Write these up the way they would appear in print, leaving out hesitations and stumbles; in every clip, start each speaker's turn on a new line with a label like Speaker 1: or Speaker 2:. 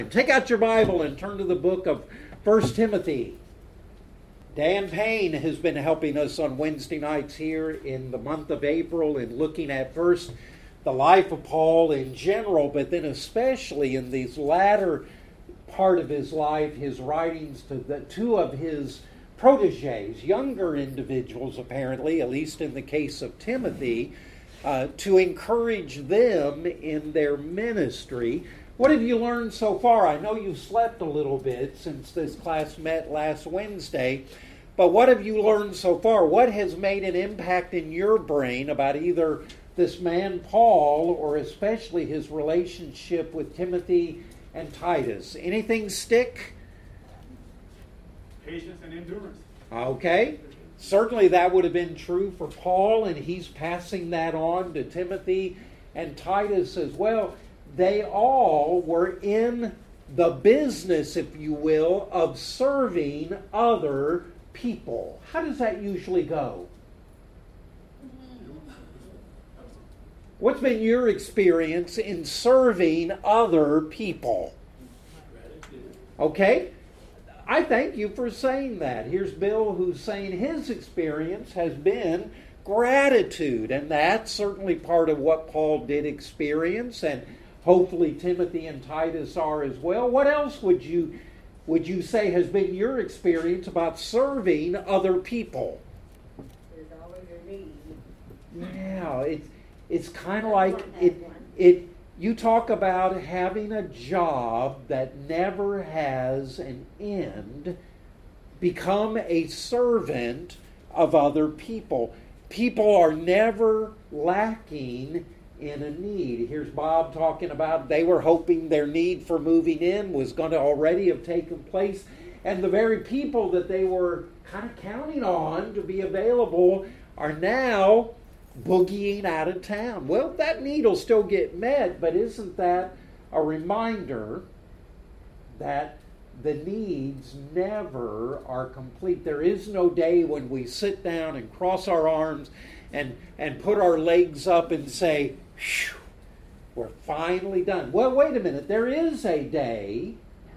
Speaker 1: Take out your Bible and turn to the book of 1 Timothy. Dan Payne has been helping us on Wednesday nights here in the month of April in looking at first the life of Paul in general, but then especially in these latter part of his life, his writings to the two of his proteges, younger individuals apparently, at least in the case of Timothy, to encourage them in their ministry. What have you learned so far? I know you've slept a little bit since this class met last Wednesday, but what have you learned so far? What has made an impact in your brain about either this man Paul or especially his relationship with Timothy and Titus? Anything stick?
Speaker 2: Patience and endurance.
Speaker 1: Okay. Certainly that would have been true for Paul, and he's passing that on to Timothy and Titus as well. They all were in the business, if you will, of serving other people. How does that usually go? What's been your experience in serving other people? Okay. I thank you for saying that. Here's Bill who's saying his experience has been gratitude, and that's certainly part of what Paul did experience, and hopefully Timothy and Titus are as well. What else would you say has been your experience about serving other people?
Speaker 3: There's always a need.
Speaker 1: Yeah, it's kind of like it. You talk about having a job that never has an end. Become a servant of other people. People are never lacking in a need. Here's Bob talking about they were hoping their need for moving in was going to already have taken place, and the very people that they were kind of counting on to be available are now boogieing out of town. Well, that need will still get met, but isn't that a reminder that the needs never are complete? There is no day when we sit down and cross our arms and put our legs up and say, "Phew, we're finally done." Well, wait a minute. There is a day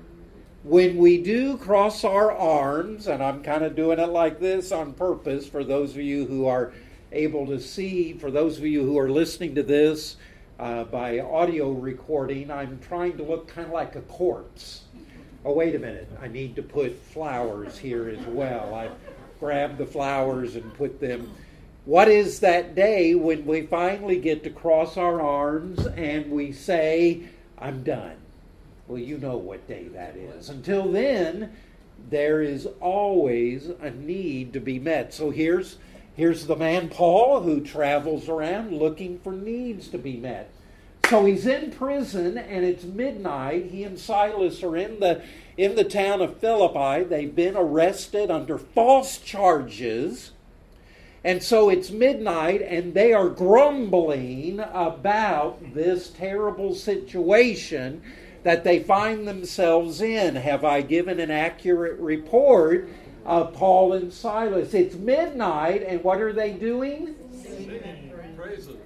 Speaker 1: when we do cross our arms, and I'm kind of doing it like this on purpose for those of you who are able to see. For those of you who are listening to this by audio recording, I'm trying to look kind of like a corpse. Oh, wait a minute. I need to put flowers here as well. I grabbed the flowers and put them. What is that day when we finally get to cross our arms and we say, "I'm done"? Well, you know what day that is. Until then, there is always a need to be met. So here's the man Paul who travels around looking for needs to be met. So he's in prison and it's midnight. He and Silas are in the town of Philippi. They've been arrested under false charges. And so it's midnight and they are grumbling about this terrible situation that they find themselves in. Have I given an accurate report of Paul and Silas? It's midnight, and what are they doing?
Speaker 2: Singing praises.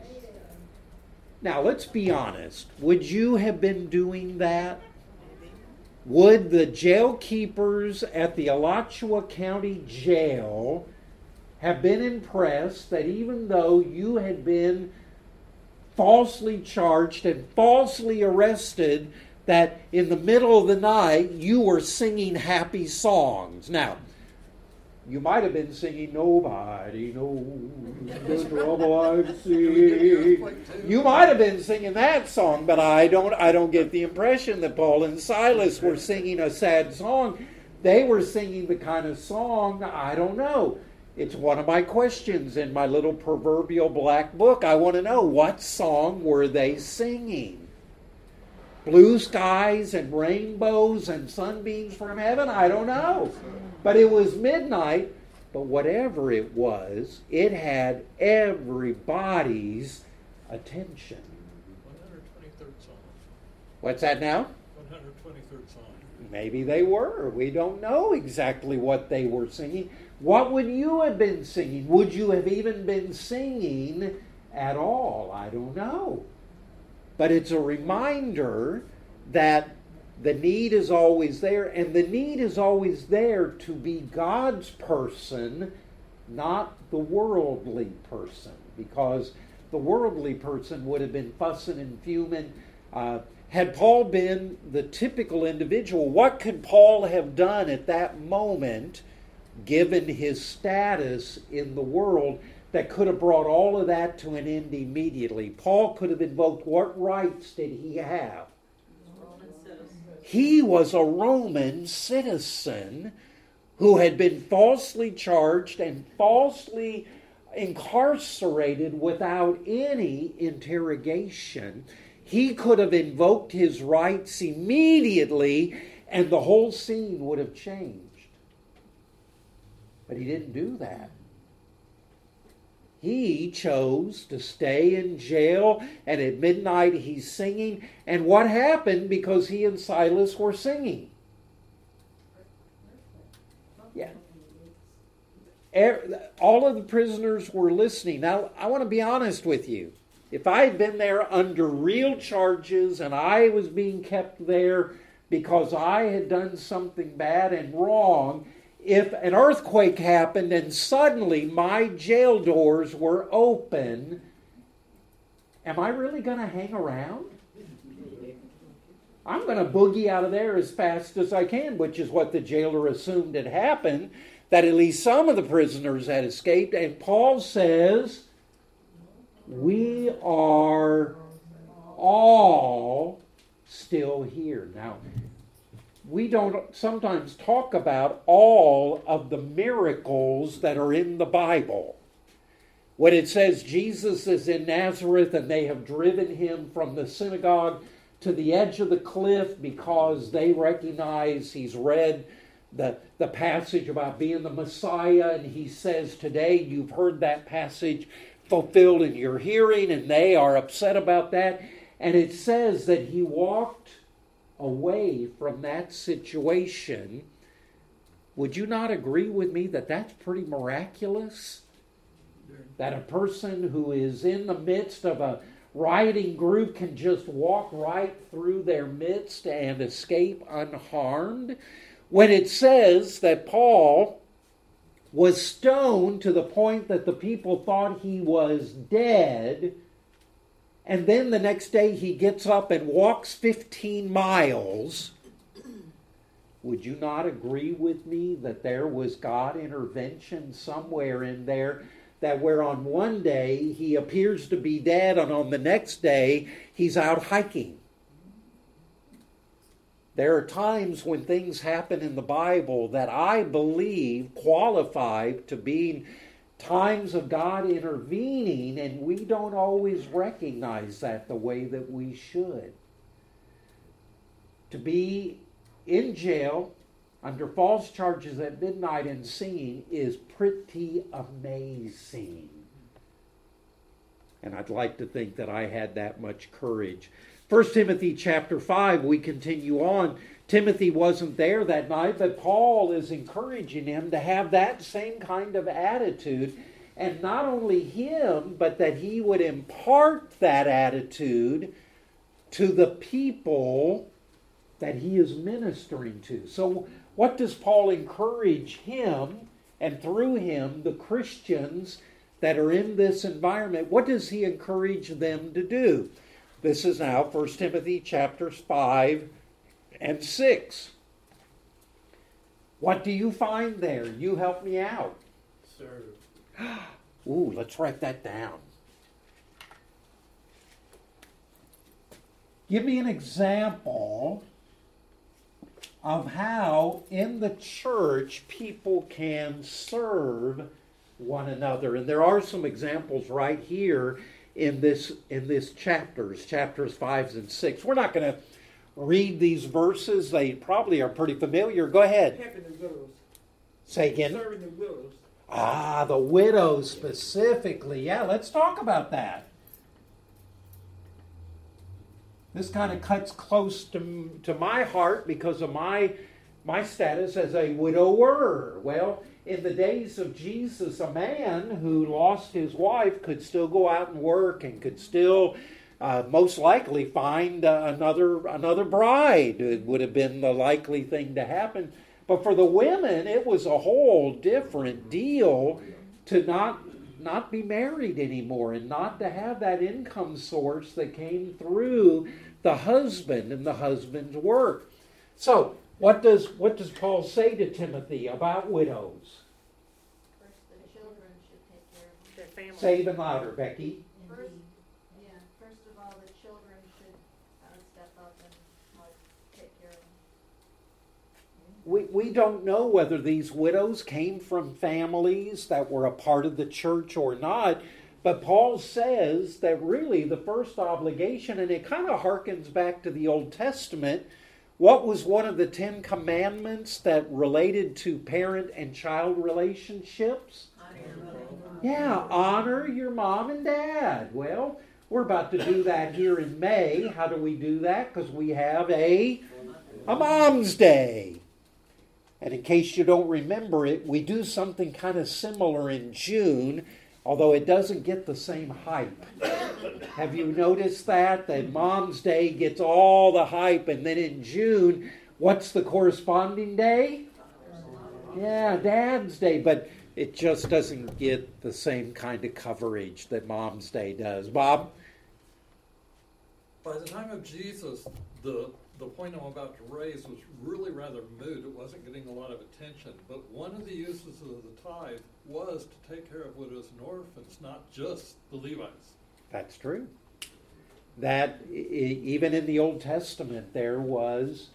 Speaker 1: Now, let's be honest. Would you have been doing that? Would the jail keepers at the Alachua County Jail have been impressed that even though you had been falsely charged and falsely arrested, that in the middle of the night you were singing happy songs? Now, you might have been singing "Nobody Knows the Trouble I've Seen." You might have been singing that song, but I don't get the impression that Paul and Silas were singing a sad song. They were singing the kind of song, I don't know. It's one of my questions in my little proverbial black book. I want to know, what song were they singing? Blue skies and rainbows and sunbeams from heaven? I don't know. But it was midnight. But whatever it was, it had everybody's attention.
Speaker 2: 123rd song.
Speaker 1: What's that now?
Speaker 2: 123rd song.
Speaker 1: Maybe they were. We don't know exactly what they were singing. What would you have been singing? Would you have even been singing at all? I don't know. But it's a reminder that The need is always there, and the need is always there to be God's person, not the worldly person, because the worldly person would have been fussing and fuming. Had Paul been the typical individual, what could Paul have done at that moment, given his status in the world, that could have brought all of that to an end immediately? Paul could have invoked, what rights did he have? He was a Roman citizen who had been falsely charged and falsely incarcerated without any interrogation. He could have invoked his rights immediately and the whole scene would have changed. But he didn't do that. He chose to stay in jail, and at midnight he's singing. And what happened because he and Silas were singing? Yeah. All of the prisoners were listening. Now, I want to be honest with you. If I had been there under real charges and I was being kept there because I had done something bad and wrong, if an earthquake happened and suddenly my jail doors were open, am I really going to hang around? I'm going to boogie out of there as fast as I can, which is what the jailer assumed had happened, that at least some of the prisoners had escaped. And Paul says, we are all still here. Now, we don't sometimes talk about all of the miracles that are in the Bible. When it says Jesus is in Nazareth and they have driven him from the synagogue to the edge of the cliff because they recognize he's read the passage about being the Messiah, and he says, today you've heard that passage fulfilled in your hearing, and they are upset about that. And it says that he walked away from that situation. Would you not agree with me that that's pretty miraculous? That a person who is in the midst of a rioting group can just walk right through their midst and escape unharmed? When it says that Paul was stoned to the point that the people thought he was dead, and then the next day he gets up and walks 15 miles, would you not agree with me that there was God intervention somewhere in there, that where on one day he appears to be dead and on the next day he's out hiking? There are times when things happen in the Bible that I believe qualify to being times of God intervening, and we don't always recognize that the way that we should. To be in jail under false charges at midnight and singing is pretty amazing. And I'd like to think that I had that much courage. 1 Timothy chapter 5, we continue on. Timothy wasn't there that night, but Paul is encouraging him to have that same kind of attitude. And not only him, but that he would impart that attitude to the people that he is ministering to. So what does Paul encourage him, and through him, the Christians that are in this environment, what does he encourage them to do? This is now 1 Timothy chapters 5 and 6. What do you find there? You help me out.
Speaker 2: Serve.
Speaker 1: Ooh, let's write that down. Give me an example of how in the church people can serve one another. And there are some examples right here in this chapters 5 and 6. We're not going to read these verses. They probably are pretty familiar. Go ahead.
Speaker 4: Helping the widows.
Speaker 1: Say again.
Speaker 4: Serving the widows.
Speaker 1: Ah, the widows specifically. Yeah, let's talk about that. This kind of cuts close to my heart because of my status as a widower. Well, in the days of Jesus, a man who lost his wife could still go out and work and could still most likely find another bride. It would have been the likely thing to happen. But for the women, it was a whole different deal to not be married anymore and not to have that income source that came through the husband and the husband's work. So, what does Paul say to Timothy about widows?
Speaker 3: First, the children should take care of
Speaker 4: Their family.
Speaker 1: Say even louder, Becky.
Speaker 3: First, first of all, the children should step up and take care of them.
Speaker 1: We don't know whether these widows came from families that were a part of the church or not, but Paul says that really the first obligation, and it kind of harkens back to the Old Testament, what was one of the 10 commandments that related to parent and child relationships? Yeah, honor your mom and dad. Well, we're about to do that here in May. How do we do that? Because we have a Mom's Day. And in case you don't remember it, we do something kind of similar in June, although it doesn't get the same hype. Have you noticed that? That Mom's Day gets all the hype, and then in June, what's the corresponding day? Yeah, Dad's Day, but it just doesn't get the same kind of coverage that Mom's Day does. Bob?
Speaker 2: By the time of Jesus, the point I'm about to raise was really rather moot. It wasn't getting a lot of attention. But one of the uses of the tithe was to take care of widows and orphans, not just the Levites.
Speaker 1: That's true. That even in the Old Testament there was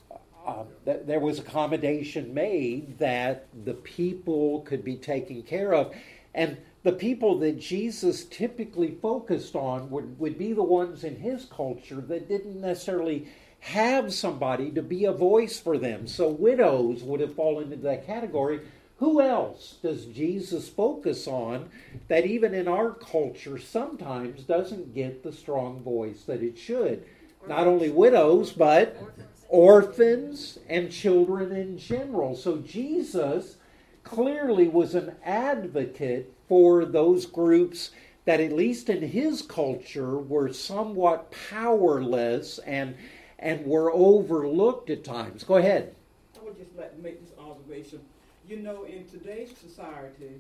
Speaker 1: accommodation made that the people could be taken care of. And the people that Jesus typically focused on would be the ones in his culture that didn't necessarily have somebody to be a voice for them. So widows would have fallen into that category. Who else does Jesus focus on that even in our culture sometimes doesn't get the strong voice that it should? Not only widows, but orphans and children in general. So Jesus clearly was an advocate for those groups that, at least in his culture, were somewhat powerless and were overlooked at times. Go ahead.
Speaker 5: I would just like to make this observation. You know, in today's society,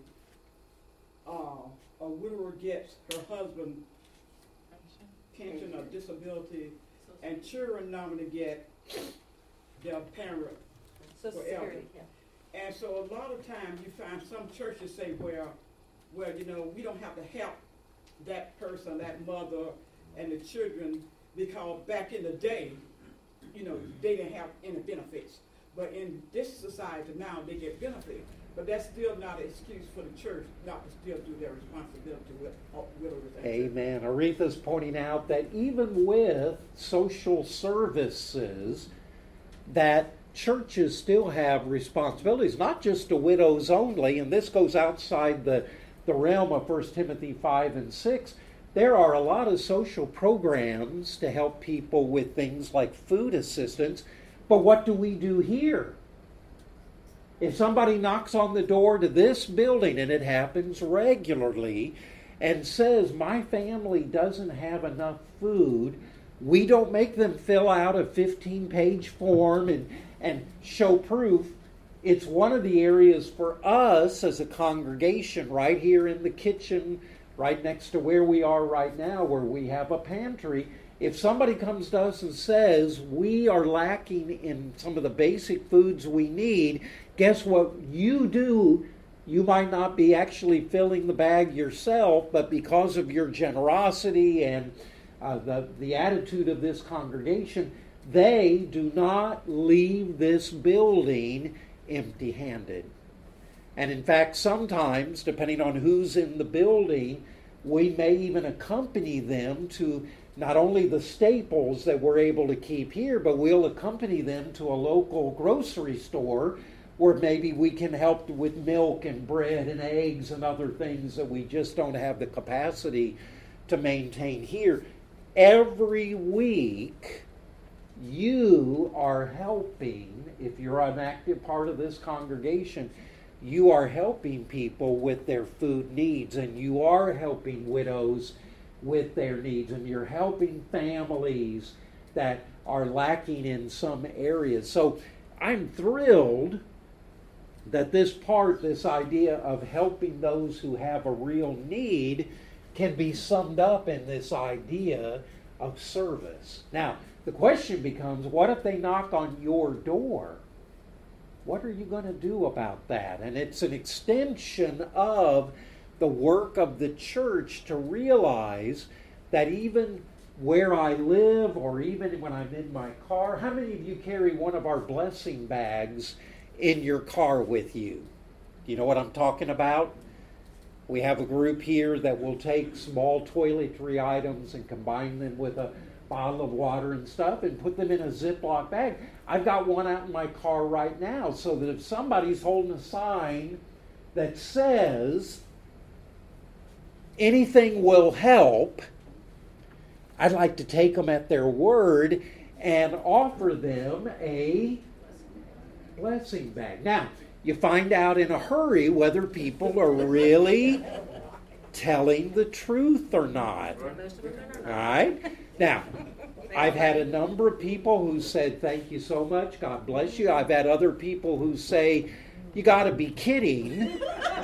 Speaker 5: a widower gets her husband pension or disability, and children normally get their parent.
Speaker 4: Social
Speaker 5: forever.
Speaker 4: Security, yeah.
Speaker 5: And so a lot of times you find some churches say, well, you know, we don't have to help that person, that mother, and the children, because back in the day, you know, they didn't have any benefits. But in this society now, they get benefits. But that's still not an excuse for the church not to still do their responsibility with widows and children.
Speaker 1: Amen. Aretha's pointing out that even with social services, that churches still have responsibilities, not just to widows only, and this goes outside the realm of 1 Timothy 5 and 6. There are a lot of social programs to help people with things like food assistance, but what do we do here? If somebody knocks on the door to this building, and it happens regularly, and says, my family doesn't have enough food, we don't make them fill out a 15-page form and show proof. It's one of the areas for us as a congregation right here in the kitchen, right next to where we are right now, where we have a pantry. If somebody comes to us and says, we are lacking in some of the basic foods we need, guess what you do? You might not be actually filling the bag yourself, but because of your generosity and the attitude of this congregation, they do not leave this building empty-handed. And in fact, sometimes, depending on who's in the building, we may even accompany them to not only the staples that we're able to keep here, but we'll accompany them to a local grocery store where maybe we can help with milk and bread and eggs and other things that we just don't have the capacity to maintain here. Every week, you are helping, if you're an active part of this congregation, you are helping people with their food needs, and you are helping widows with their needs, and you're helping families that are lacking in some areas. So I'm thrilled that this idea of helping those who have a real need can be summed up in this idea of service. Now, the question becomes, what if they knock on your door? What are you going to do about that? And it's an extension of the work of the church to realize that even where I live, or even when I'm in my car, how many of you carry one of our blessing bags in your car with you? Do you know what I'm talking about? We have a group here that will take small toiletry items and combine them with a bottle of water and stuff and put them in a Ziploc bag. I've got one out in my car right now, so that if somebody's holding a sign that says anything will help, I'd like to take them at their word and offer them a blessing bag. Now, you find out in a hurry whether people are really telling the truth or not. All right? Now, I've had a number of people who said, thank you so much, God bless you. I've had other people who say, you got to be kidding.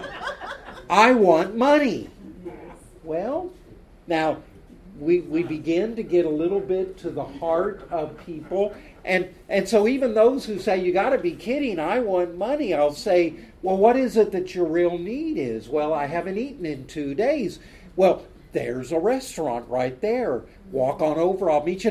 Speaker 1: I want money. Well, now, we begin to get a little bit to the heart of people. And so even those who say, you got to be kidding, I want money, I'll say, well, what is it that your real need is? Well, I haven't eaten in 2 days. Well, there's a restaurant right there. Walk on over, I'll meet you.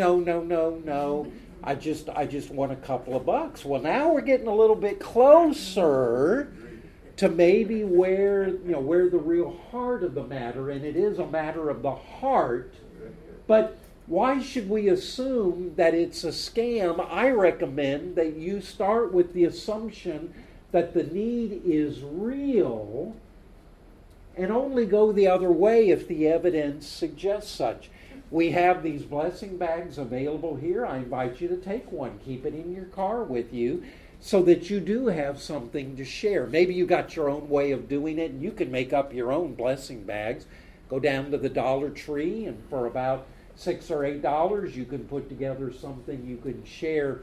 Speaker 1: No. I just want a couple of bucks. Well, now we're getting a little bit closer to maybe where the real heart of the matter, and it is a matter of the heart. But why should we assume that it's a scam? I recommend that you start with the assumption that the need is real and only go the other way if the evidence suggests such. We have these blessing bags available here. I invite you to take one. Keep it in your car with you so that you do have something to share. Maybe you got your own way of doing it and you can make up your own blessing bags. Go down to the Dollar Tree and for about $6 or $8 you can put together something you can share.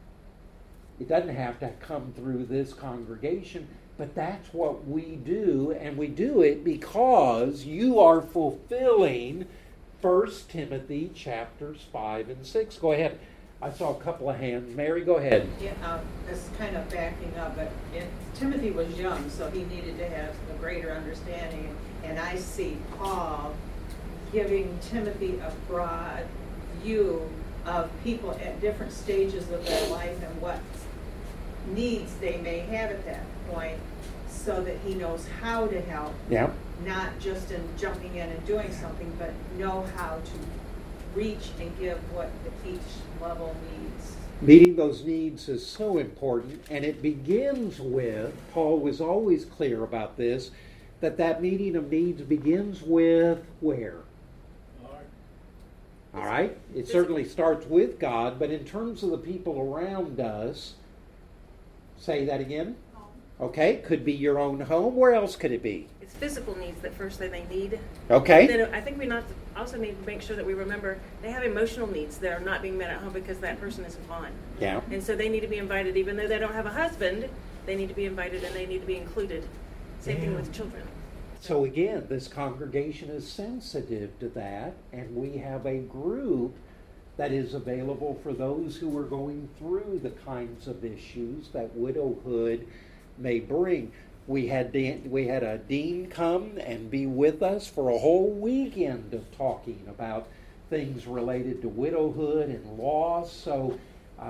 Speaker 1: It doesn't have to come through this congregation, but that's what we do, and we do it because you are fulfilling 1 Timothy chapters 5 and 6. Go ahead. I saw a couple of hands. Mary, go ahead.
Speaker 4: Yeah, this is kind of backing up, but Timothy was young, so he needed to have a greater understanding. And I see Paul giving Timothy a broad view of people at different stages of their life and what needs they may have at that point, so that he knows how to help.
Speaker 1: Yeah.
Speaker 4: Not just in jumping in and doing something, but know how to reach and give what each level needs.
Speaker 1: Meeting those needs is so important, and it begins with, Paul was always clear about this, that meeting of needs begins with where? All right? It certainly starts with God, but in terms of the people around us, say that again? Okay, could be your own home. Where else could it be?
Speaker 6: It's physical needs that first thing they need.
Speaker 1: Okay.
Speaker 6: Then I think we also need to make sure that we remember they have emotional needs that are not being met at home because that person isn't on.
Speaker 1: Yeah.
Speaker 6: And so they need to be invited, even though they don't have a husband. They need to be invited and they need to be included. Same thing with children.
Speaker 1: So again, this congregation is sensitive to that, and we have a group that is available for those who are going through the kinds of issues that widowhood may bring. We had a dean come and be with us for a whole weekend of talking about things related to widowhood and loss. So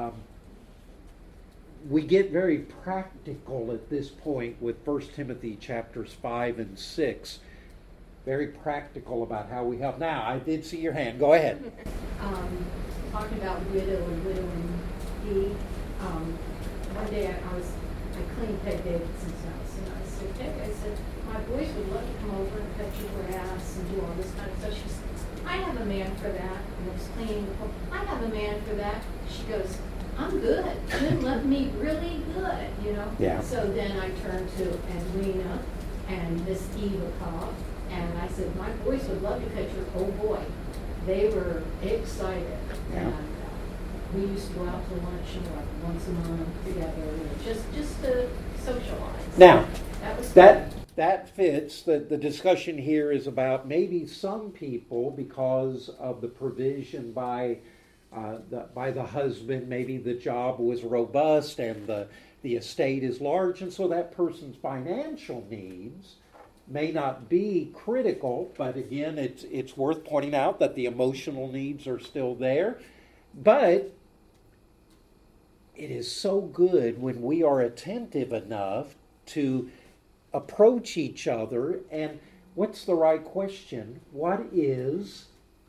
Speaker 1: we get very practical at this point with 1 Timothy chapters 5 and 6. Very practical about how we help. Now, I did see your hand. Go ahead.
Speaker 7: Talking about widow and widowing. One day I cleaned Peg Davidson's house, and I said, Peg, my boys would love to come over and cut your grass and do all this kind of stuff. She said, I have a man for that. And I was cleaning the pool. I have a man for that. She goes, I'm good. You love me really good, you know?
Speaker 1: Yeah.
Speaker 7: So then I turned to Edwina and Miss Eva Cobb, And I said, my boys would love to cut your, oh boy, they were excited.
Speaker 1: Yeah.
Speaker 7: And we used to go out to lunch, once a month together, just to socialize.
Speaker 1: Now,
Speaker 7: That was fun.
Speaker 1: that fits. The discussion here is about maybe some people, because of the provision by the husband, maybe the job was robust and the estate is large, and so that person's financial needs may not be critical, but again, it's worth pointing out that the emotional needs are still there. But it is so good when we are attentive enough to approach each other, and what's the right question? What is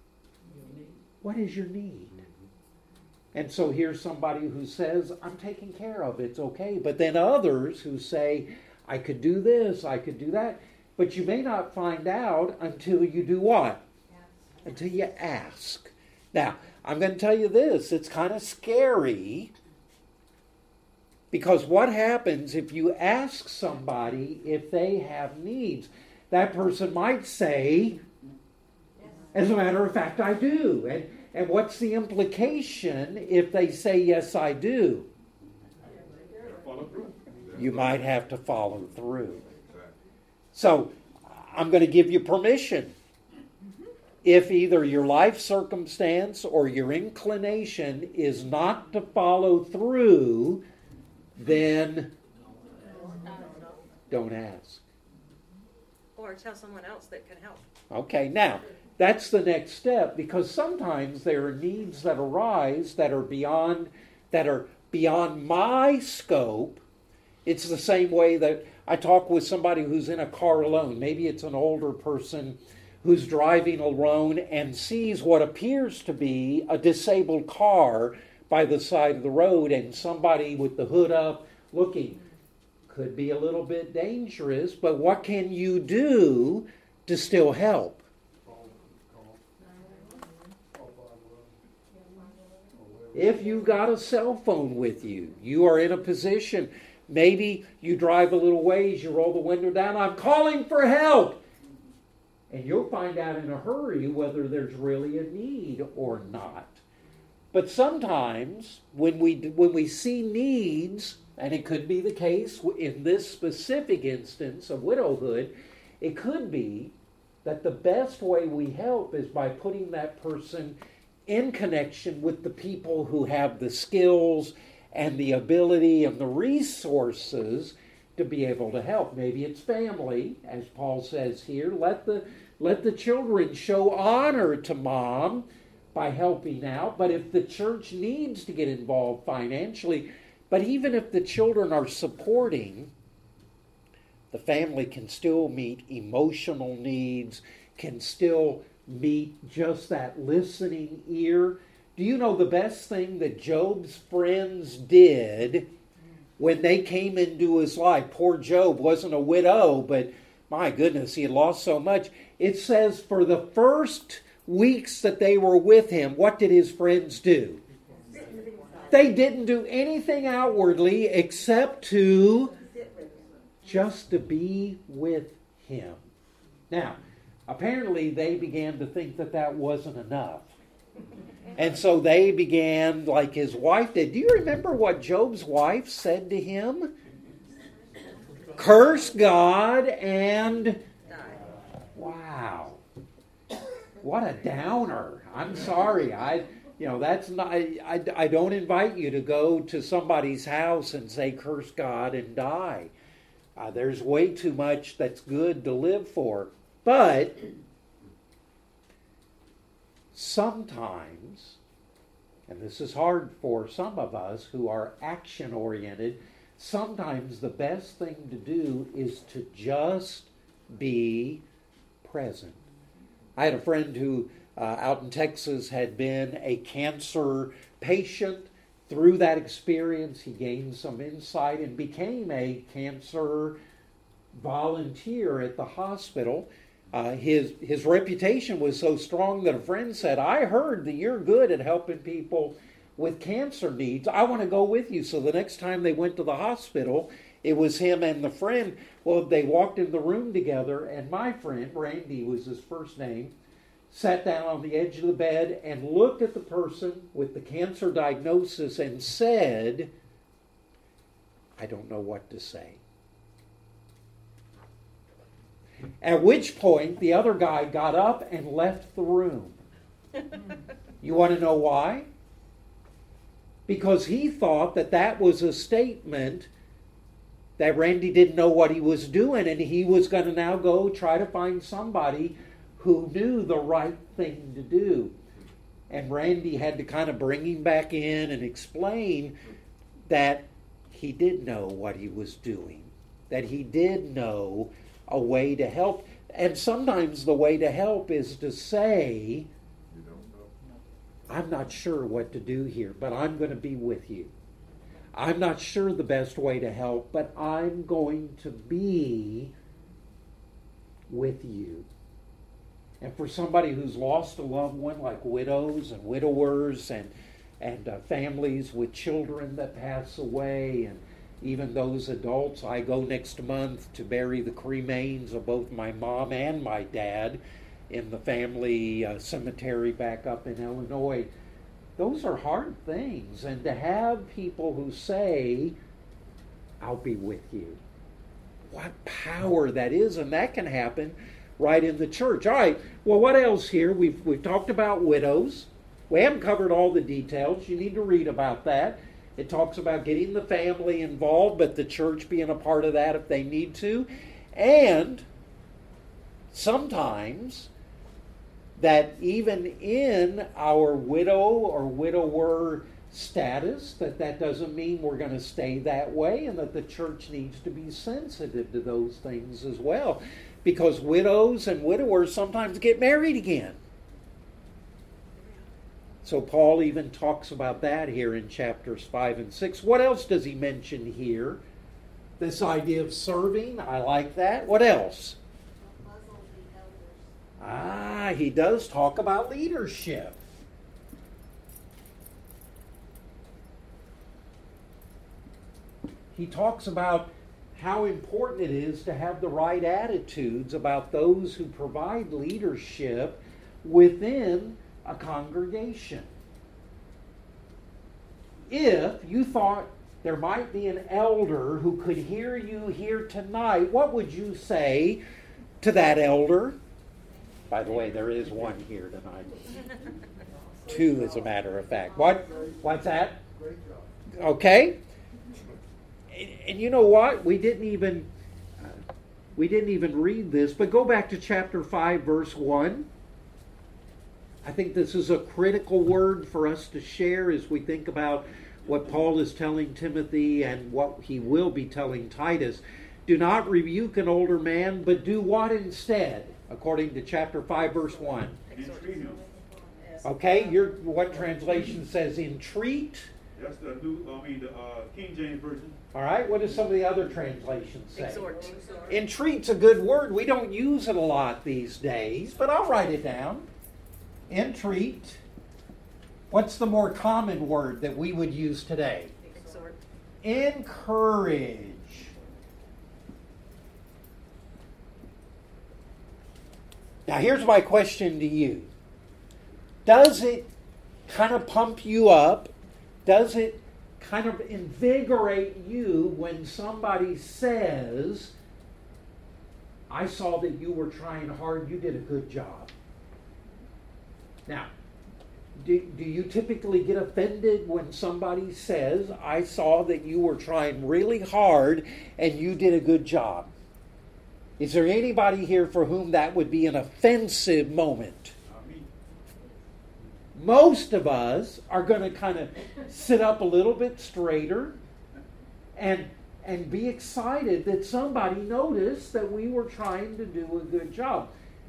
Speaker 1: your need? And so here's somebody who says, I'm taken care of, it's okay. But then others who say, I could do this, I could do that. But you may not find out until you do what? Until you ask. Now, I'm going to tell you this, it's kind of scary, because what happens if you ask somebody if they have needs? That person might say, as a matter of fact, I do. And what's the implication if they say, yes, I do? You might have to follow through. So, I'm going to give you permission. If either your life circumstance or your inclination is not to follow through, then don't ask.
Speaker 6: Or tell someone else that can help.
Speaker 1: Okay, now, that's the next step, because sometimes there are needs that arise that are beyond my scope. It's the same way that I talk with somebody who's in a car alone. Maybe it's an older person who's driving alone and sees what appears to be a disabled car by the side of the road, and somebody with the hood up looking. Could be a little bit dangerous, but what can you do to still help? If you got a cell phone with you, you are in a position, maybe you drive a little ways, you roll the window down, I'm calling for help. And you'll find out in a hurry whether there's really a need or not. But sometimes when we see needs, and it could be the case in this specific instance of widowhood, it could be that the best way we help is by putting that person in connection with the people who have the skills and the ability and the resources to be able to help. Maybe it's family, as Paul says here. Let the children show honor to mom by helping out. But if the church needs to get involved financially, but even if the children are supporting, the family can still meet emotional needs, can still meet just that listening ear. Do you know the best thing that Job's friends did when they came into his life? Poor Job wasn't a widow, but my goodness, he had lost so much. It says for the first weeks that they were with him, what did his friends do? They didn't do anything outwardly except to just to be with him. Now, apparently they began to think that that wasn't enough. And so they began, like his wife did. Do you remember what Job's wife said to him? Curse God and... Wow. What a downer. I'm sorry. That's not. I don't invite you to go to somebody's house and say, curse God and die. There's way too much that's good to live for. But sometimes, and this is hard for some of us who are action-oriented, sometimes the best thing to do is to just be present. I had a friend who out in Texas had been a cancer patient. Through that experience, he gained some insight and became a cancer volunteer at the hospital. His reputation was so strong that a friend said, I heard that you're good at helping people with cancer needs. I want to go with you. So the next time they went to the hospital, It was him and the friend. Well, they walked in the room together, and my friend, Randy was his first name, sat down on the edge of the bed and looked at the person with the cancer diagnosis and said, I don't know what to say. At which point, the other guy got up and left the room. You want to know why? Because he thought that that was a statement that Randy didn't know what he was doing, and he was going to now go try to find somebody who knew the right thing to do. And Randy had to kind of bring him back in and explain that he did know what he was doing, that he did know a way to help. And sometimes the way to help is to say,
Speaker 8: You don't know.
Speaker 1: I'm not sure what to do here, but I'm going to be with you. I'm not sure the best way to help, but I'm going to be with you. And for somebody who's lost a loved one, like widows and widowers and families with children that pass away, and even those adults, I go next month to bury the cremains of both my mom and my dad in the family cemetery back up in Illinois. Those are hard things. And to have people who say, I'll be with you. What power that is. And that can happen right in the church. All right, well, what else here? We've talked about widows. We haven't covered all the details. You need to read about that. It talks about getting the family involved, but the church being a part of that if they need to. And sometimes that even in our widow or widower status, that doesn't mean we're going to stay that way, and that the church needs to be sensitive to those things as well. Because widows and widowers sometimes get married again. So Paul even talks about that here in chapters 5 and 6. What else does he mention here? This idea of serving, I like that. What else?
Speaker 3: Muzzle the elders.
Speaker 1: He does talk about leadership. He talks about how important it is to have the right attitudes about those who provide leadership within a congregation. If you thought there might be an elder who could hear you here tonight, what would you say to that elder? By the way, there is one here tonight. Two, as a matter of fact. What's that?
Speaker 8: Great job.
Speaker 1: Okay. And you know what? We didn't even read this, but go back to chapter 5, verse 1. I think this is a critical word for us to share as we think about what Paul is telling Timothy and what he will be telling Titus. Do not rebuke an older man, but do what instead? According to chapter 5, verse 1.
Speaker 8: Entreat him.
Speaker 1: Okay, what translation says entreat?
Speaker 8: That's the King James Version.
Speaker 1: All right, what do some of the other translations say?
Speaker 6: Exhort.
Speaker 1: Entreat's a good word. We don't use it a lot these days, but I'll write it down. Entreat. What's the more common word that we would use today?
Speaker 6: Exhort.
Speaker 1: Encourage. Now here's my question to you. Does it kind of pump you up? Does it kind of invigorate you when somebody says, I saw that you were trying hard, you did a good job? Now, do you typically get offended when somebody says, I saw that you were trying really hard and you did a good job? Is there anybody here for whom that would be an offensive moment?
Speaker 8: Not me.
Speaker 1: Most of us are going to kind of sit up a little bit straighter and be excited that somebody noticed that we were trying to do a good job.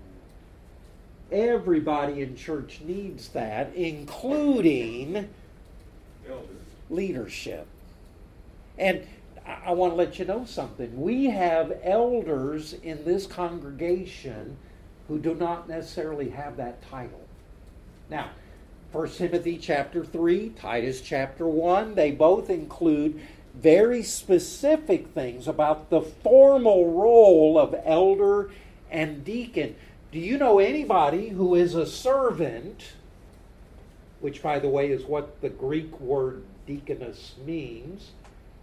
Speaker 1: Everybody in church needs that, including
Speaker 8: Elders.
Speaker 1: leadership. And I want to let you know something. We have elders in this congregation who do not necessarily have that title. Now, 1 Timothy chapter 3, Titus chapter 1, they both include very specific things about the formal role of elder and deacon. Do you know anybody who is a servant, which, by the way, is what the Greek word deaconess means?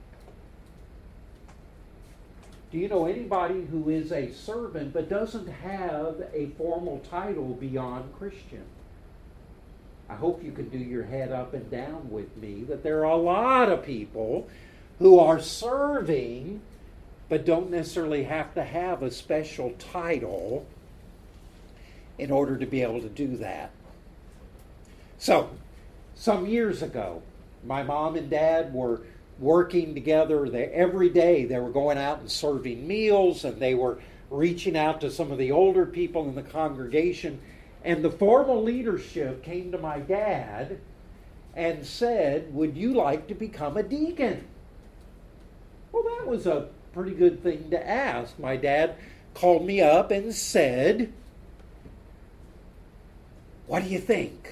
Speaker 1: Do you know anybody who is a servant but doesn't have a formal title beyond Christian? I hope you can do your head up and down with me that there are a lot of people who are serving but don't necessarily have to have a special title in order to be able to do that. So, some years ago, my mom and dad were working together every day. They were going out and serving meals, and they were reaching out to some of the older people in the congregation. And the formal leadership came to my dad and said, "Would you like to become a deacon?" Well, that was a pretty good thing to ask. My dad called me up and said, "What do you think?"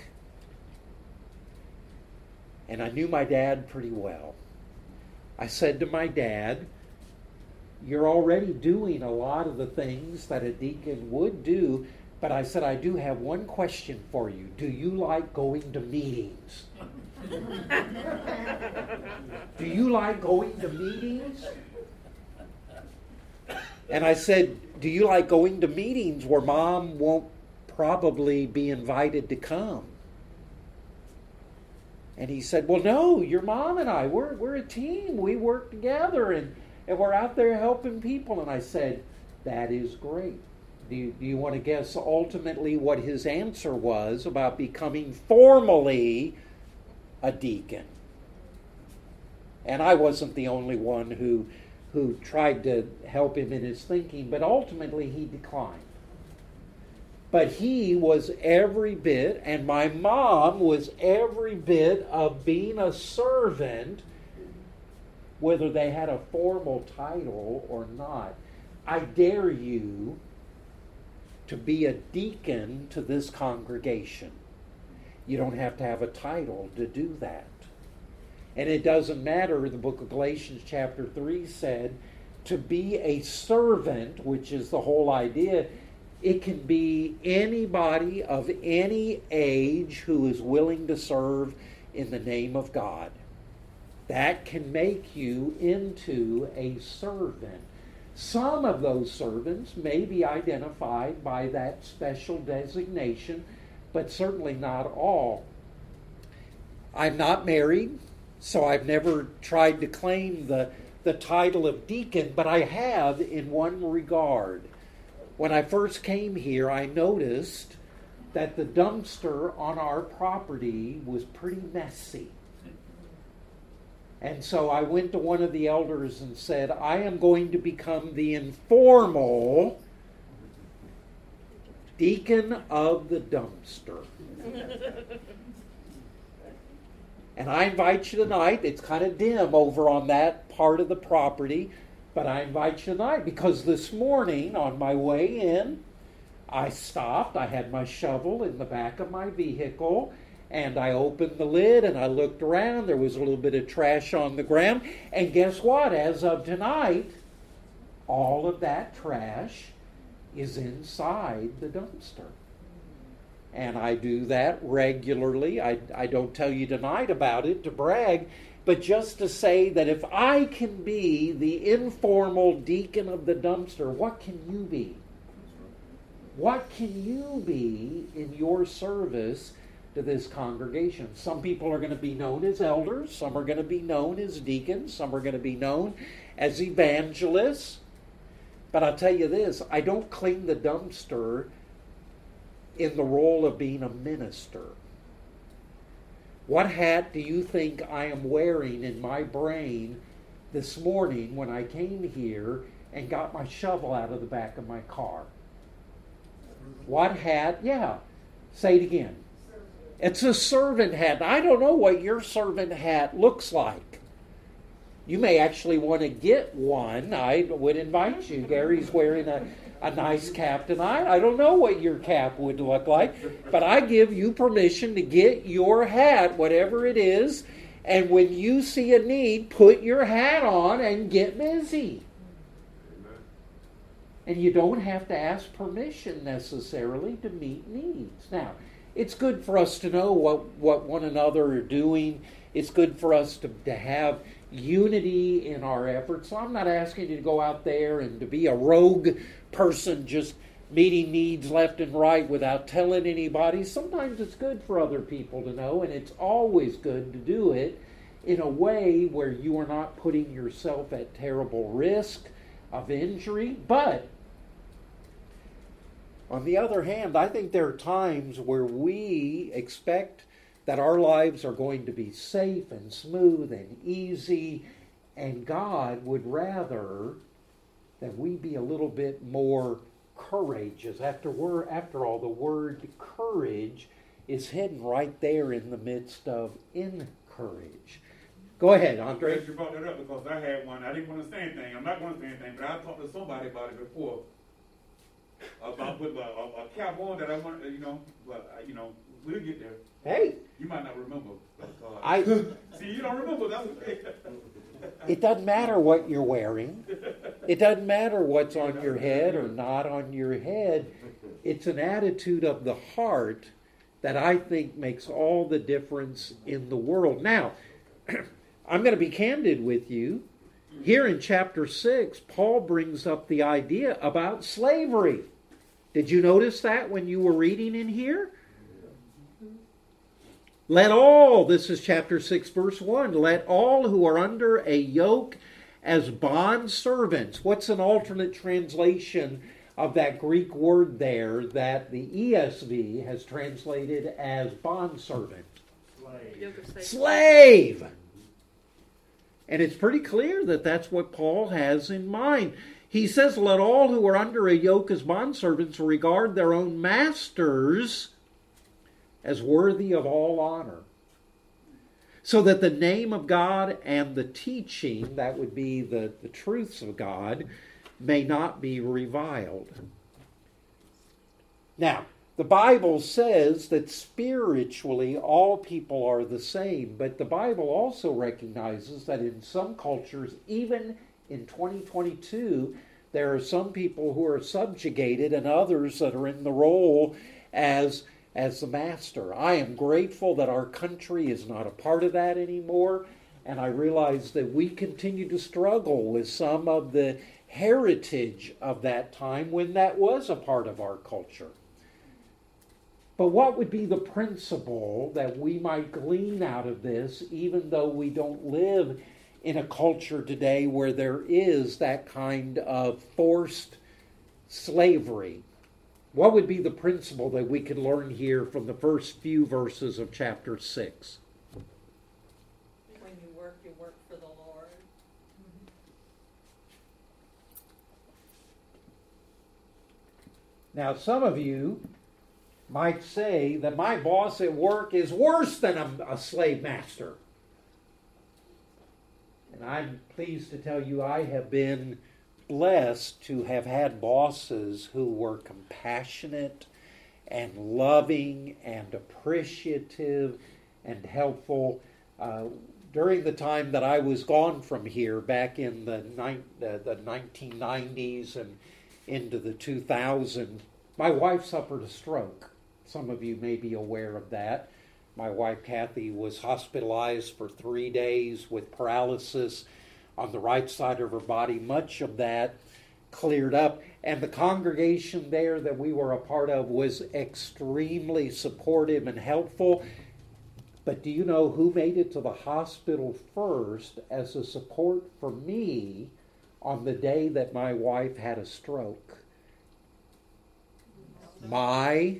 Speaker 1: And I knew my dad pretty well. I said to my dad, "You're already doing a lot of the things that a deacon would do, but," I said, "I do have one question for you. Do you like going to meetings?" "Do you like going to meetings?" And I said, "Do you like going to meetings where Mom won't probably be invited to come?" And he said, "Well, no, your mom and I, we're a team. We work together, and we're out there helping people." And I said, "That is great." Do you want to guess ultimately what his answer was about becoming formally a deacon? And I wasn't the only one who tried to help him in his thinking, but ultimately he declined. But he was every bit, and my mom was every bit of being a servant, whether they had a formal title or not. I dare you to be a deacon to this congregation. You don't have to have a title to do that. And it doesn't matter, the book of Galatians chapter 3 said, to be a servant, which is the whole idea. It can be anybody of any age who is willing to serve in the name of God. That can make you into a servant. Some of those servants may be identified by that special designation, but certainly not all. I'm not married, so I've never tried to claim the title of deacon, but I have in one regard. When I first came here, I noticed that the dumpster on our property was pretty messy. And so I went to one of the elders and said, "I am going to become the informal deacon of the dumpster." And I invite you tonight, it's kind of dim over on that part of the property, but I invite you tonight because this morning on my way in, I stopped. I had my shovel in the back of my vehicle, and I opened the lid and I looked around. There was a little bit of trash on the ground. And guess what? As of tonight, all of that trash is inside the dumpster. And I do that regularly. I don't tell you tonight about it to brag, but just to say that if I can be the informal deacon of the dumpster, what can you be? What can you be in your service to this congregation? Some people are going to be known as elders. Some are going to be known as deacons. Some are going to be known as evangelists. But I'll tell you this, I don't clean the dumpster in the role of being a minister. What hat do you think I am wearing in my brain this morning when I came here and got my shovel out of the back of my car? What hat? Yeah. Say it again. It's a servant hat. I don't know what your servant hat looks like. You may actually want to get one. I would invite you. Gary's wearing a nice cap tonight. I don't know what your cap would look like, but I give you permission to get your hat, whatever it is, And when you see a need, put your hat on and get busy. And you don't have to ask permission necessarily to meet needs. Now, it's good for us to know what one another are doing. It's good for us to have unity in our efforts. So I'm not asking you to go out there and to be a rogue person just meeting needs left and right without telling anybody. Sometimes it's good for other people to know, and it's always good to do it in a way where you are not putting yourself at terrible risk of injury. But on the other hand, I think there are times where we expect that our lives are going to be safe and smooth and easy, and God would rather that we be a little bit more courageous. After all, the word courage is hidden right there in the midst of encourage. Go ahead, Andre.
Speaker 8: You brought that up because I had one. I didn't want to say anything. I'm not going to say anything, but I talked to somebody about it before. About putting a cap on that I want, but we'll get there.
Speaker 1: Hey.
Speaker 8: You might not remember. See, you don't remember. That's okay.
Speaker 1: It doesn't matter what you're wearing. It doesn't matter what's on your head or not on your head. It's an attitude of the heart that I think makes all the difference in the world. Now, I'm going to be candid with you. Here in chapter 6, Paul brings up the idea about slavery. Did you notice that when you were reading in here? Let all, this is chapter 6, verse 1, let all who are under a yoke as bond servants. What's an alternate translation of that Greek word there that the ESV has translated as bondservant? Slave. And it's pretty clear that that's what Paul has in mind. He says, let all who are under a yoke as bondservants regard their own masters as worthy of all honor, so that the name of God and the teaching, that would be the truths of God, may not be reviled. Now, the Bible says that spiritually all people are the same, but the Bible also recognizes that in some cultures, even in 2022, there are some people who are subjugated and others that are in the role as the master. I am grateful that our country is not a part of that anymore, and I realize that we continue to struggle with some of the heritage of that time when that was a part of our culture. But what would be the principle that we might glean out of this, even though we don't live in a culture today where there is that kind of forced slavery? What would be the principle that we could learn here from the first few verses of chapter 6?
Speaker 3: When you work for the Lord.
Speaker 1: Now, some of you might say that my boss at work is worse than a slave master. And I'm pleased to tell you I have been blessed to have had bosses who were compassionate and loving and appreciative and helpful. During the time that I was gone from here back in the 1990s and into the 2000s, my wife suffered a stroke. Some of you may be aware of that. My wife, Kathy, was hospitalized for 3 days with paralysis on the right side of her body. Much of that cleared up. And the congregation there that we were a part of was extremely supportive and helpful. But do you know who made it to the hospital first as a support for me on the day that my wife had a stroke? My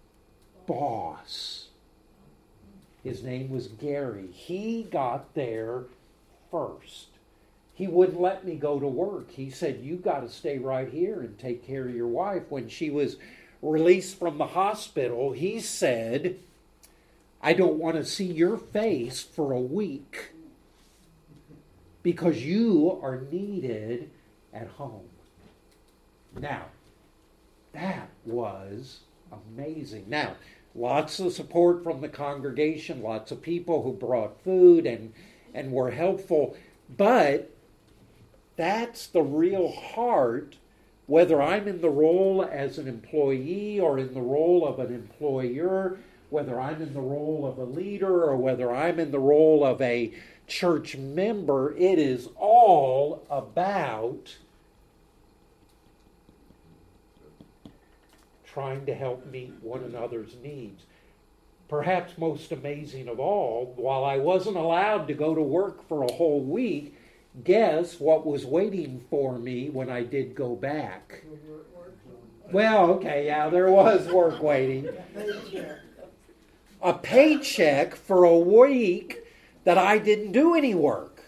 Speaker 1: boss. His name was Gary. He got there first. He wouldn't let me go to work. He said, you got to stay right here and take care of your wife. When she was released from the hospital, he said, I don't want to see your face for a week because you are needed at home. Now, that was amazing. Now, lots of support from the congregation, lots of people who brought food and were helpful. But that's the real heart, whether I'm in the role as an employee or in the role of an employer, whether I'm in the role of a leader or whether I'm in the role of a church member, it is all about trying to help meet one another's needs. Perhaps most amazing of all, while I wasn't allowed to go to work for a whole week, guess what was waiting for me when I did go back? Well, okay, yeah, there was work waiting. A paycheck for a week that I didn't do any work.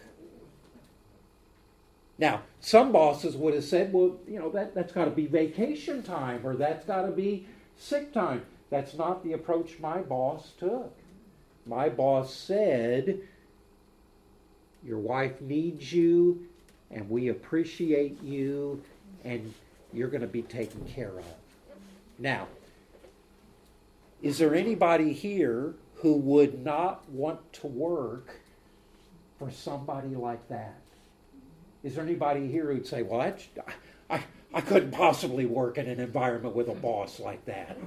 Speaker 1: Now, some bosses would have said, well, that's got to be vacation time or that's got to be sick time. That's not the approach my boss took. My boss said, your wife needs you and we appreciate you and you're going to be taken care of. Now, is there anybody here who would not want to work for somebody like that? Is there anybody here who'd say, well, I couldn't possibly work in an environment with a boss like that?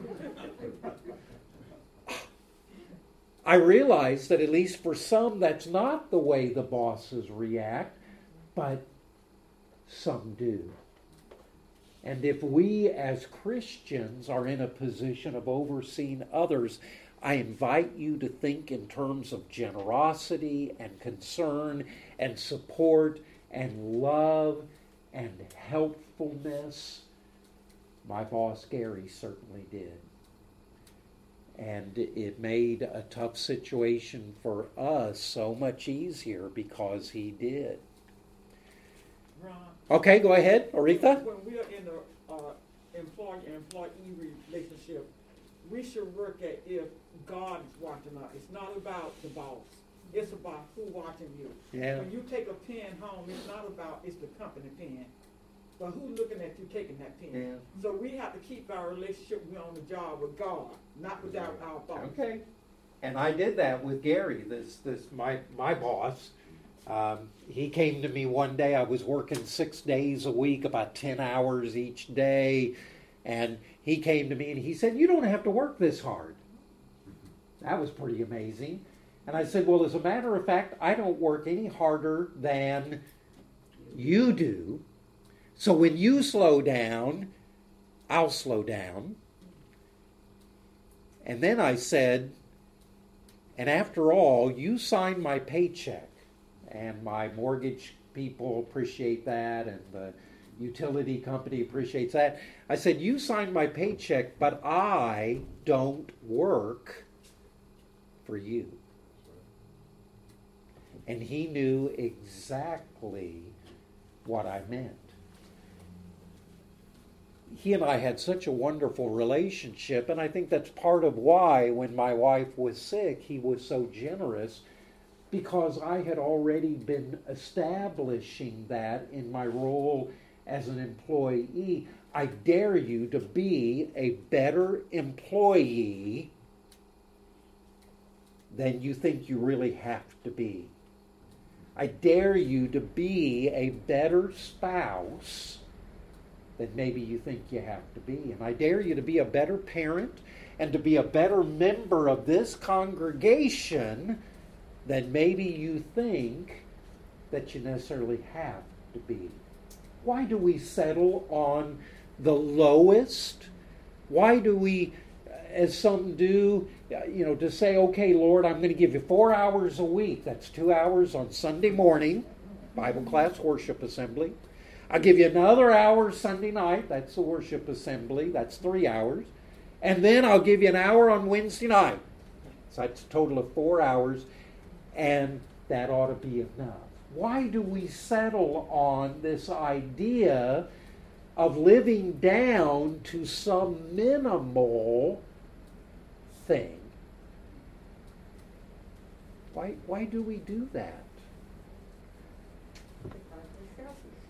Speaker 1: I realize that at least for some, that's not the way the bosses react, but some do. And if we as Christians are in a position of overseeing others, I invite you to think in terms of generosity and concern and support and love and helpfulness. My boss, Gary, certainly did. And it made a tough situation for us so much easier because he did.
Speaker 5: Ron,
Speaker 1: Okay, go ahead, Aretha.
Speaker 5: when we are in the employee-employee relationship, we should work at if God is watching us. It's not about the boss. It's about who watching you.
Speaker 1: Yeah.
Speaker 5: When you take a pen home, it's not about it's the company pen, but who's looking at you taking that pen.
Speaker 1: Yeah.
Speaker 5: So we have to keep our relationship when we're on the job with God, not without our boss.
Speaker 1: Okay. And I did that with Gary, my boss. He came to me one day. I was working 6 days a week, about 10 hours each day. And he came to me and he said, you don't have to work this hard. That was pretty amazing. And I said, well, as a matter of fact, I don't work any harder than you do. So when you slow down, I'll slow down. And then I said, and after all, you signed my paycheck. And my mortgage people appreciate that, and the utility company appreciates that. I said, you signed my paycheck, but I don't work for you. And he knew exactly what I meant. He and I had such a wonderful relationship, and I think that's part of why when my wife was sick, he was so generous, because I had already been establishing that in my role as an employee. I dare you to be a better employee than you think you really have to be. I dare you to be a better spouse than maybe you think you have to be. And I dare you to be a better parent and to be a better member of this congregation than maybe you think that you necessarily have to be. Why do we settle on the lowest? Why do we, as some do, to say, okay, Lord, I'm going to give you 4 hours a week. That's 2 hours on Sunday morning, Bible class, worship assembly. I'll give you another hour Sunday night. That's the worship assembly. That's 3 hours. And then I'll give you an hour on Wednesday night. So that's a total of 4 hours. And that ought to be enough. Why do we settle on this idea of living down to some minimal thing? Why do we do that?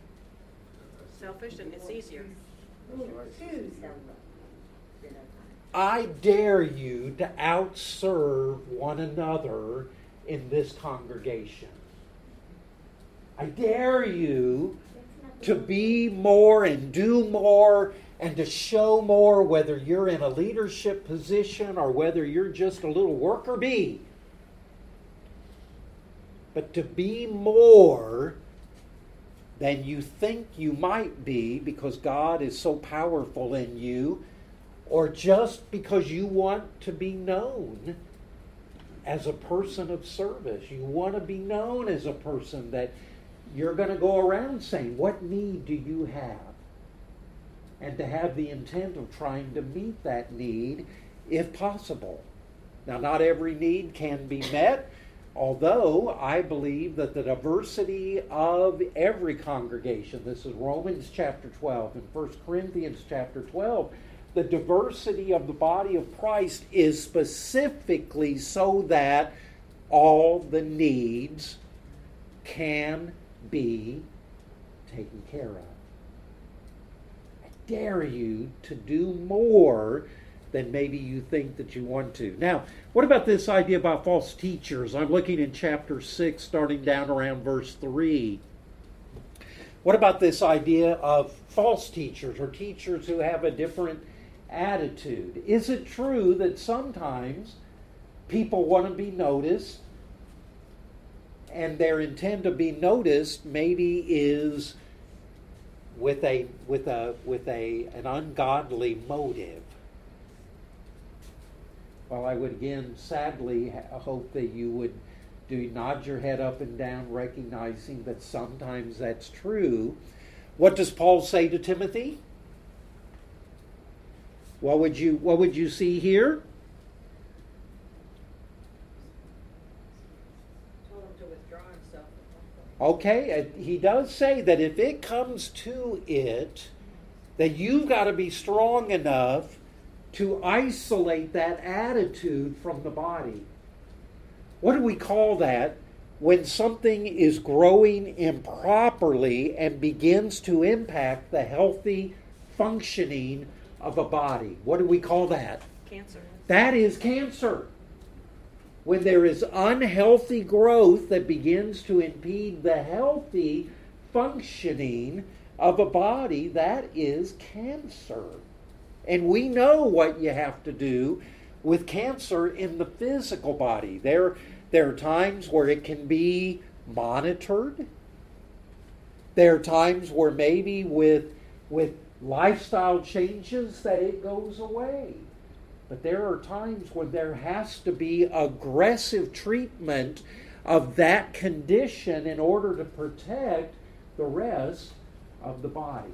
Speaker 6: Selfish and it's easier.
Speaker 1: I dare you to outserve one another in this congregation. I dare you to be more and do more and to show more, whether you're in a leadership position or whether you're just a little worker bee. But to be more than you think you might be because God is so powerful in you, or just because you want to be known as a person of service. You want to be known as a person that you're going to go around saying, what need do you have? And to have the intent of trying to meet that need if possible. Now, not every need can be met, although I believe that the diversity of every congregation, this is Romans chapter 12 and 1 Corinthians chapter 12, the diversity of the body of Christ is specifically so that all the needs can be taken care of. I dare you to do more than maybe you think that you want to. Now, what about this idea about false teachers? I'm looking in chapter 6, starting down around verse 3. What about this idea of false teachers or teachers who have a different attitude? Is it true that sometimes people want to be noticed, and their intent to be noticed maybe is with an ungodly motive? Well, I would again sadly hope that you would nod your head up and down, recognizing that sometimes that's true. What does Paul say to Timothy? What would you see here?
Speaker 4: Told him to withdraw himself.
Speaker 1: Okay, he does say that if it comes to it, that you've got to be strong enough to isolate that attitude from the body. What do we call that? When something is growing improperly and begins to impact the healthy functioning of a body. What do we call that?
Speaker 6: Cancer.
Speaker 1: That is cancer. When there is unhealthy growth that begins to impede the healthy functioning of a body, that is cancer. And we know what you have to do with cancer in the physical body. There are times where it can be monitored. There are times where maybe with lifestyle changes that it goes away. But there are times when there has to be aggressive treatment of that condition in order to protect the rest of the body.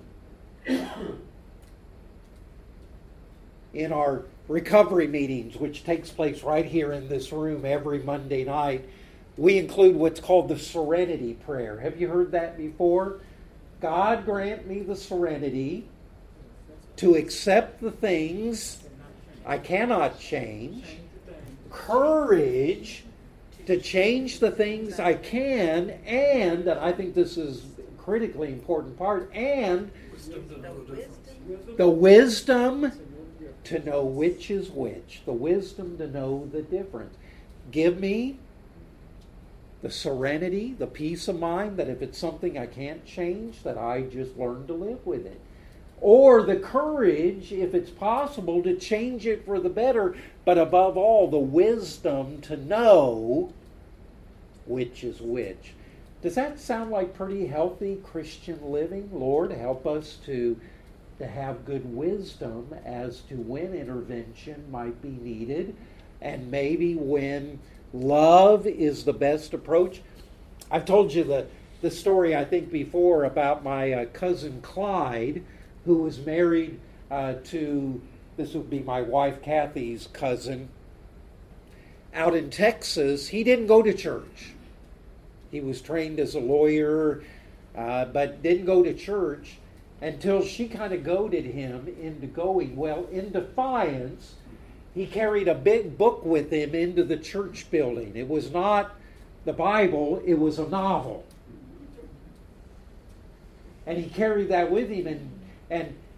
Speaker 1: In our recovery meetings, which takes place right here in this room every Monday night, we include what's called the serenity prayer. Have you heard that before? God grant me the serenity to accept the things I cannot change, courage to change the things I can, and I think this is a critically important part, and the wisdom to know which is which, the wisdom to know the difference. Give me the serenity, the peace of mind that if it's something I can't change, that I just learn to live with it. Or the courage, if it's possible, to change it for the better, but above all, the wisdom to know which is which. Does that sound like pretty healthy Christian living? Lord, help us to have good wisdom as to when intervention might be needed, and maybe when love is the best approach. I've told you the story, I think, before about my cousin Clyde, who was married to, this would be my wife Kathy's cousin, out in Texas. He didn't go to church. He was trained as a lawyer, but didn't go to church until she kind of goaded him into going. Well, in defiance, he carried a big book with him into the church building. It was not the Bible, it was a novel. And he carried that with him, and he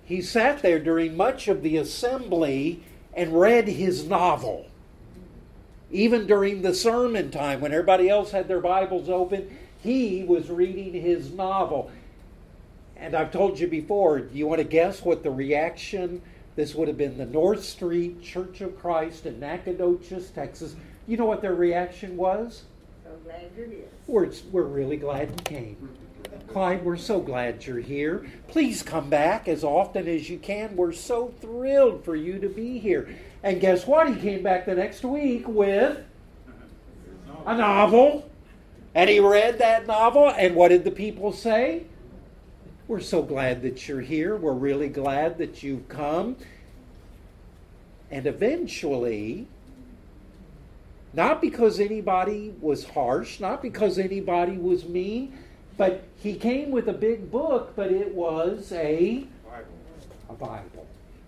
Speaker 1: he sat there during much of the assembly and read his novel. Even during the sermon time, when everybody else had their Bibles open, he was reading his novel. And I've told you before, do you want to guess what the reaction? This would have been the North Street Church of Christ in Nacogdoches, Texas. You know what their reaction was?
Speaker 9: So glad you're here.
Speaker 1: We're really glad you came. Clyde, we're so glad you're here. Please come back as often as you can. We're so thrilled for you to be here. And guess what? He came back the next week with a novel. And he read that novel. And what did the people say? We're so glad that you're here. We're really glad that you've come. And eventually, not because anybody was harsh, not because anybody was mean, but he came with a big book, but it was a Bible.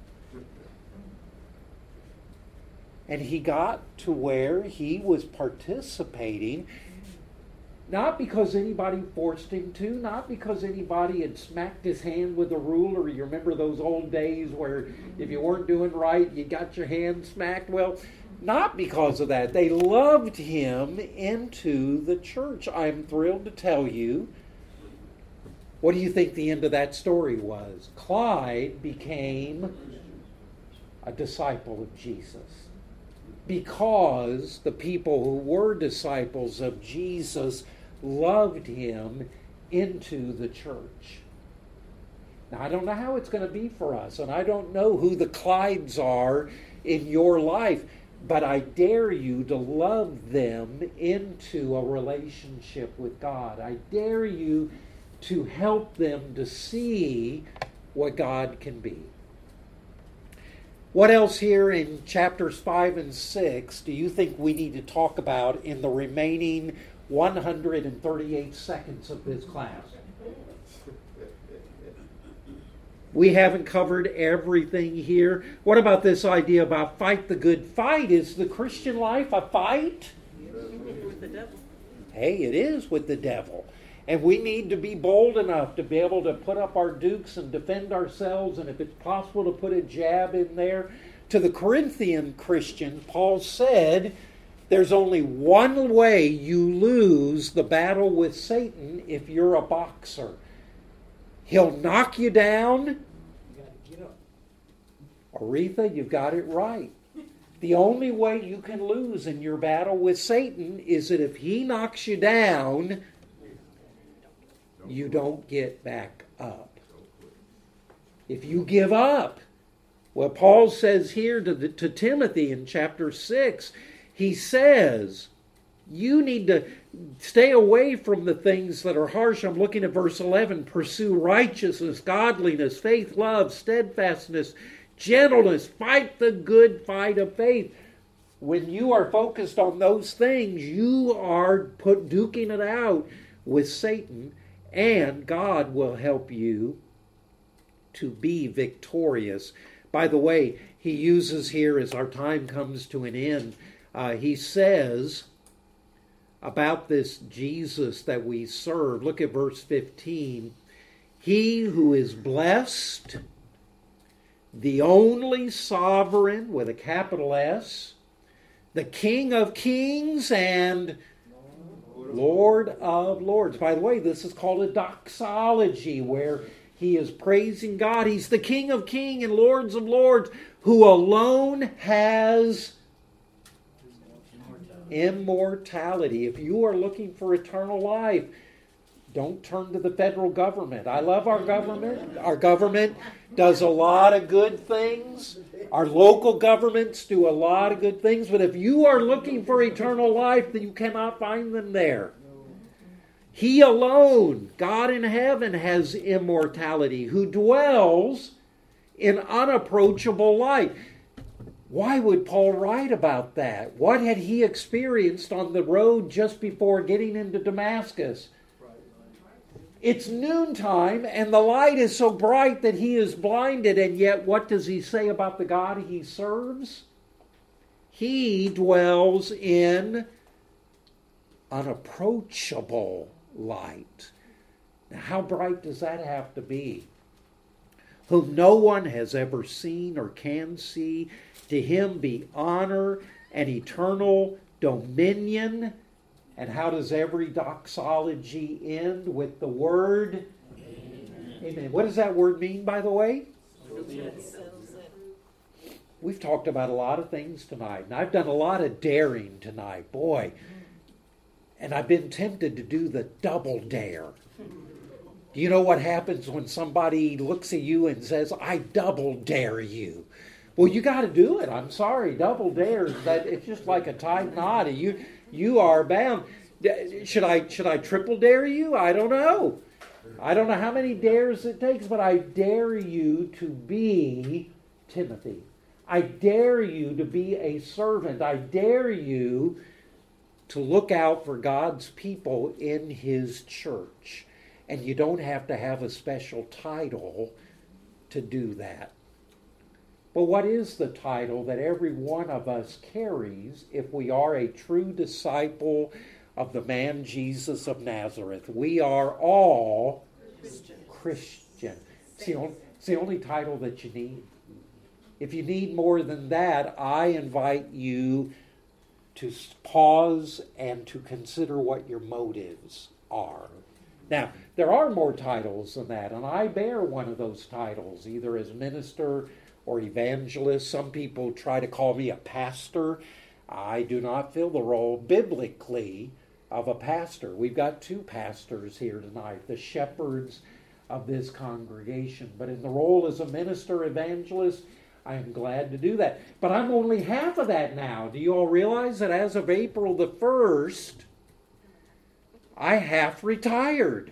Speaker 1: And he got to where he was participating, not because anybody forced him to, not because anybody had smacked his hand with a ruler. You remember those old days where if you weren't doing right, you got your hand smacked? Well, not because of that. They loved him into the church. I'm thrilled to tell you. What do you think the end of that story was? Clyde became a disciple of Jesus. Because the people who were disciples of Jesus loved him into the church. Now, I don't know how it's going to be for us, and I don't know who the Clydes are in your life, but I dare you to love them into a relationship with God. I dare you to help them to see what God can be. What else here in chapters 5 and 6 do you think we need to talk about in the remaining 138 seconds of this class? We haven't covered everything here. What about this idea about fight the good fight? Is the Christian life a fight?
Speaker 6: With the devil.
Speaker 1: Hey, it is with the devil. And we need to be bold enough to be able to put up our dukes and defend ourselves, and if it's possible to put a jab in there. To the Corinthian Christian, Paul said, there's only one way you lose the battle with Satan if you're a boxer. He'll knock you down. You got to get up. Aretha, you've got it right. The only way you can lose in your battle with Satan is that if he knocks you down, you don't get back up. If you give up, well, Paul says here to Timothy in chapter 6, he says, you need to stay away from the things that are harsh. I'm looking at verse 11. Pursue righteousness, godliness, faith, love, steadfastness, gentleness. Fight the good fight of faith. When you are focused on those things, you are duking it out with Satan. And God will help you to be victorious. By the way, he uses here, as our time comes to an end, he says about this Jesus that we serve. Look at verse 15. He who is blessed, the only sovereign, with a capital S, the King of kings and Lord of lords. By the way, this is called a doxology, where he is praising God. He's the King of kings and Lords of lords, who alone has immortality. If you are looking for eternal life, don't turn to the federal government. I love our government. Our government does a lot of good things. Our local governments do a lot of good things. But if you are looking for eternal life, then you cannot find them there. He alone, God in heaven, has immortality, who dwells in unapproachable light. Why would Paul write about that? What had he experienced on the road just before getting into Damascus? It's noontime, and the light is so bright that he is blinded, and yet what does he say about the God he serves? He dwells in unapproachable light. Now, how bright does that have to be? whom no one has ever seen or can see. To him be honor and eternal dominion. And how does every doxology end? With the word Amen. What does that word mean, by the way? We've talked about a lot of things tonight, and I've done a lot of daring tonight, boy. And I've been tempted to do the double dare. Do you know what happens when somebody looks at you and says, I double dare you? Well, you got to do it. I'm sorry. Double dares, that it's just like a tight knot. You are bound. Should I triple dare you? I don't know. I don't know how many dares it takes, but I dare you to be Timothy. I dare you to be a servant. I dare you to look out for God's people in His church. And you don't have to have a special title to do that. But what is the title that every one of us carries if we are a true disciple of the man Jesus of Nazareth? We are all Christian. It's the only title that you need. If you need more than that, I invite you to pause and to consider what your motives are. Now, there are more titles than that, and I bear one of those titles, either as minister or evangelist. Some people try to call me a pastor. I do not fill the role biblically of a pastor. We've got two pastors here tonight, the shepherds of this congregation. But in the role as a minister, evangelist, I am glad to do that. But I'm only half of that now. Do you all realize that as of April the 1st, I half retired?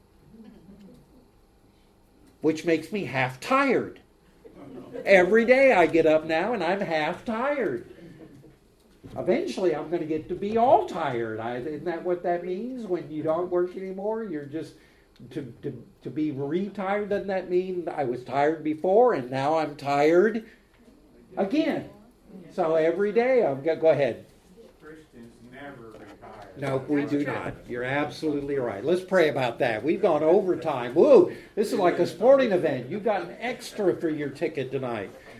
Speaker 1: Which makes me half tired. Every day I get up now and I'm half tired. Eventually I'm going to get to be all tired. Isn't that what that means? When you don't work anymore, you're just... To be retired, doesn't that mean I was tired before and now I'm tired again? So every day I've got... Go ahead.
Speaker 8: Christians never retire.
Speaker 1: No, we do not. You're absolutely right. Let's pray about that. We've gone overtime. Woo! This is like a sporting event. You've got an extra for your ticket tonight.